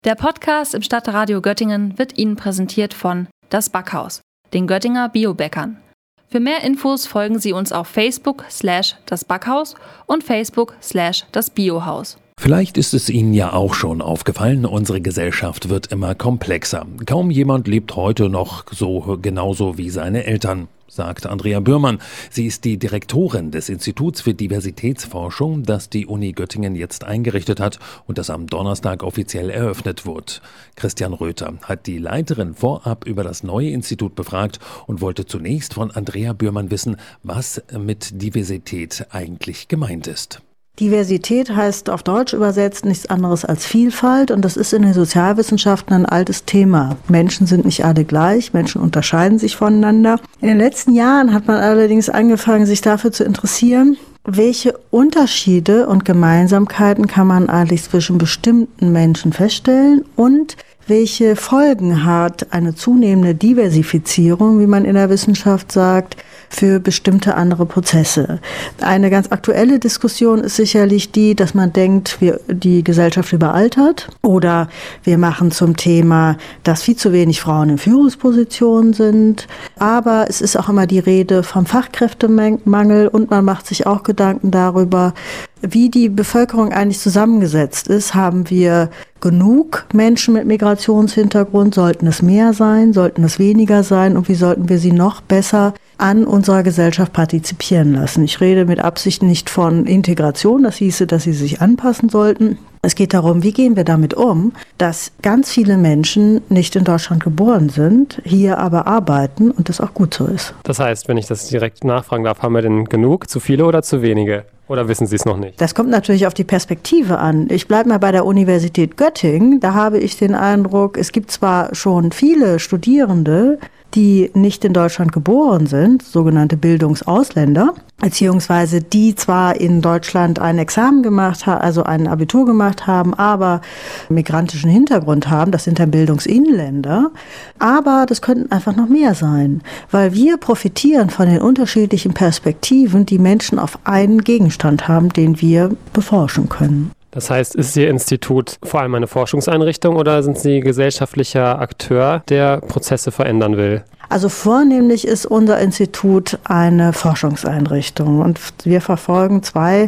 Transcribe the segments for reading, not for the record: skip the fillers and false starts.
Der Podcast im Stadtradio Göttingen wird Ihnen präsentiert von Das Backhaus, den Göttinger Biobäckern. Für mehr Infos folgen Sie uns auf Facebook/Das Backhaus und Facebook/Das Biohaus. Vielleicht ist es Ihnen ja auch schon aufgefallen, unsere Gesellschaft wird immer komplexer. Kaum jemand lebt heute noch so genauso wie seine Eltern, sagt Andrea Bührmann. Sie ist die Direktorin des Instituts für Diversitätsforschung, das die Uni Göttingen jetzt eingerichtet hat und das am Donnerstag offiziell eröffnet wird. Christian Röther hat die Leiterin vorab über das neue Institut befragt und wollte zunächst von Andrea Bührmann wissen, was mit Diversität eigentlich gemeint ist. Diversität heißt auf Deutsch übersetzt nichts anderes als Vielfalt, und das ist in den Sozialwissenschaften ein altes Thema. Menschen sind nicht alle gleich, Menschen unterscheiden sich voneinander. In den letzten Jahren hat man allerdings angefangen, sich dafür zu interessieren, welche Unterschiede und Gemeinsamkeiten kann man eigentlich zwischen bestimmten Menschen feststellen und welche Folgen hat eine zunehmende Diversifizierung, wie man in der Wissenschaft sagt, für bestimmte andere Prozesse. Eine ganz aktuelle Diskussion ist sicherlich die, dass man denkt, die Gesellschaft überaltert, oder wir machen zum Thema, dass viel zu wenig Frauen in Führungspositionen sind. Aber es ist auch immer die Rede vom Fachkräftemangel, und man macht sich auch Gedanken darüber, wie die Bevölkerung eigentlich zusammengesetzt ist. Haben wir genug Menschen mit Migrationshintergrund? Sollten es mehr sein? Sollten es weniger sein? Und wie sollten wir sie noch besser an unserer Gesellschaft partizipieren lassen? Ich rede mit Absicht nicht von Integration, das hieße, dass sie sich anpassen sollten. Es geht darum, wie gehen wir damit um, dass ganz viele Menschen nicht in Deutschland geboren sind, hier aber arbeiten und das auch gut so ist. Das heißt, wenn ich das direkt nachfragen darf, haben wir denn genug, zu viele oder zu wenige? Oder wissen Sie es noch nicht? Das kommt natürlich auf die Perspektive an. Ich bleibe mal bei der Universität Göttingen. Da habe ich den Eindruck, es gibt zwar schon viele Studierende, die nicht in Deutschland geboren sind, sogenannte Bildungsausländer, beziehungsweise die zwar in Deutschland ein Examen gemacht haben, also ein Abitur gemacht haben, aber migrantischen Hintergrund haben, das sind dann Bildungsinländer, aber das könnten einfach noch mehr sein, weil wir profitieren von den unterschiedlichen Perspektiven, die Menschen auf einen Gegenstand haben, den wir beforschen können. Das heißt, ist Ihr Institut vor allem eine Forschungseinrichtung oder sind Sie gesellschaftlicher Akteur, der Prozesse verändern will? Also vornehmlich ist unser Institut eine Forschungseinrichtung, und wir verfolgen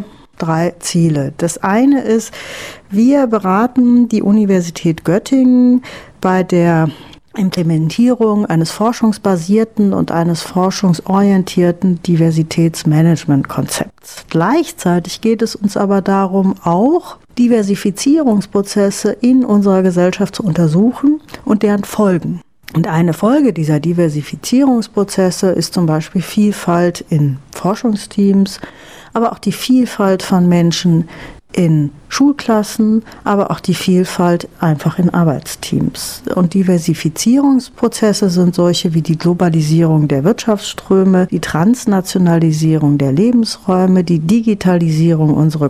3 Ziele. Das eine ist, wir beraten die Universität Göttingen bei der Implementierung eines forschungsbasierten und eines forschungsorientierten Diversitätsmanagementkonzepts. Gleichzeitig geht es uns aber darum, auch Diversifizierungsprozesse in unserer Gesellschaft zu untersuchen und deren Folgen. Und eine Folge dieser Diversifizierungsprozesse ist zum Beispiel Vielfalt in Forschungsteams, aber auch die Vielfalt von Menschen in Schulklassen, aber auch die Vielfalt einfach in Arbeitsteams. Und Diversifizierungsprozesse sind solche wie die Globalisierung der Wirtschaftsströme, die Transnationalisierung der Lebensräume, die Digitalisierung unserer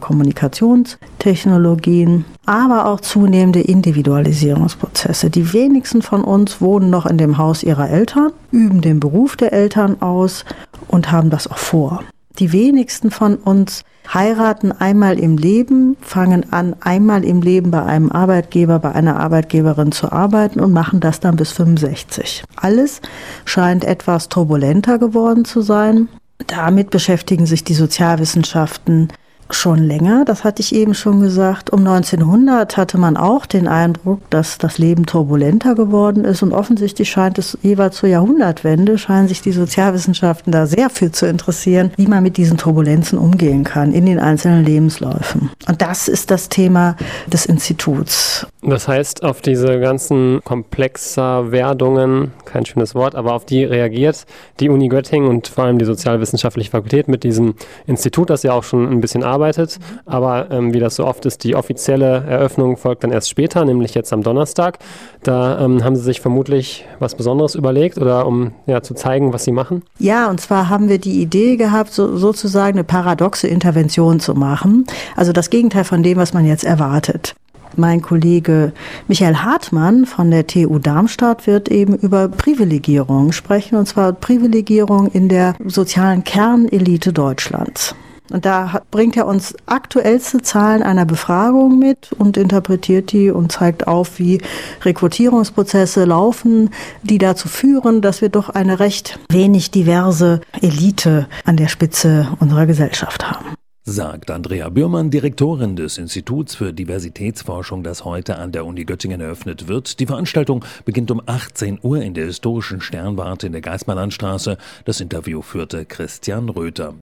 Kommunikationstechnologien, aber auch zunehmende Individualisierungsprozesse. Die wenigsten von uns wohnen noch in dem Haus ihrer Eltern, üben den Beruf der Eltern aus und haben das auch vor. Die wenigsten von uns heiraten einmal im Leben, fangen an, einmal im Leben bei einem Arbeitgeber, bei einer Arbeitgeberin zu arbeiten und machen das dann bis 65. Alles scheint etwas turbulenter geworden zu sein. Damit beschäftigen sich die Sozialwissenschaften schon länger, das hatte ich eben schon gesagt. Um 1900 hatte man auch den Eindruck, dass das Leben turbulenter geworden ist, und offensichtlich scheint es jeweils zur Jahrhundertwende, scheinen sich die Sozialwissenschaften da sehr viel zu interessieren, wie man mit diesen Turbulenzen umgehen kann in den einzelnen Lebensläufen. Und das ist das Thema des Instituts. Das heißt, auf diese ganzen komplexer Werdungen, kein schönes Wort, aber auf die reagiert die Uni Göttingen und vor allem die Sozialwissenschaftliche Fakultät mit diesem Institut, das ja auch schon ein bisschen arbeitet. Aber wie das so oft ist, die offizielle Eröffnung folgt dann erst später, nämlich jetzt am Donnerstag. Da haben Sie sich vermutlich was Besonderes überlegt, oder um zu zeigen, was Sie machen? Ja, und zwar haben wir die Idee gehabt, sozusagen eine paradoxe Intervention zu machen. Also das Gegenteil von dem, was man jetzt erwartet. Mein Kollege Michael Hartmann von der TU Darmstadt wird eben über Privilegierung sprechen, und zwar Privilegierung in der sozialen Kernelite Deutschlands. Und da bringt er uns aktuellste Zahlen einer Befragung mit und interpretiert die und zeigt auf, wie Rekrutierungsprozesse laufen, die dazu führen, dass wir doch eine recht wenig diverse Elite an der Spitze unserer Gesellschaft haben. Sagt Andrea Bührmann, Direktorin des Instituts für Diversitätsforschung, das heute an der Uni Göttingen eröffnet wird. Die Veranstaltung beginnt um 18 Uhr in der historischen Sternwarte in der Geismar-Landstraße. Das Interview führte Christian Röther.